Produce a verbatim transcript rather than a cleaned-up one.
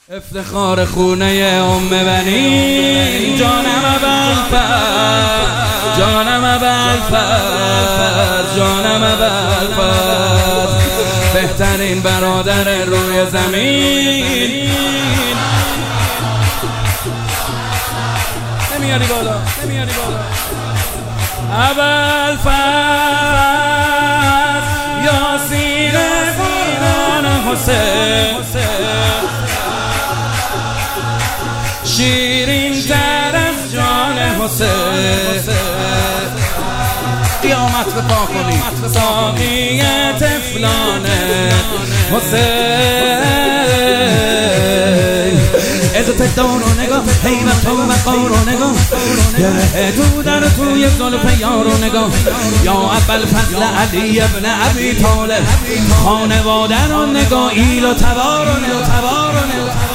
افتخار خونه ام بنی جانم ابوالفضل، جانم ابوالفضل، جانم ابوالفضل، بهترین برادر روی زمین. نمیاری بالا، نمیاری بالا. ابوالفضل یاسین قرآن حسین، شیرین تر از جان حسین، قیامت به پا کنی ساقی طفلان حسین. عزت دار و نگاه، حیبت و وقار و نگاه، گره تو در توی زلف یار و نگاه. یا ابوالفضل علی ابن ابی طالب، خانواده رو نگاه، ایل و تبار و نگاه.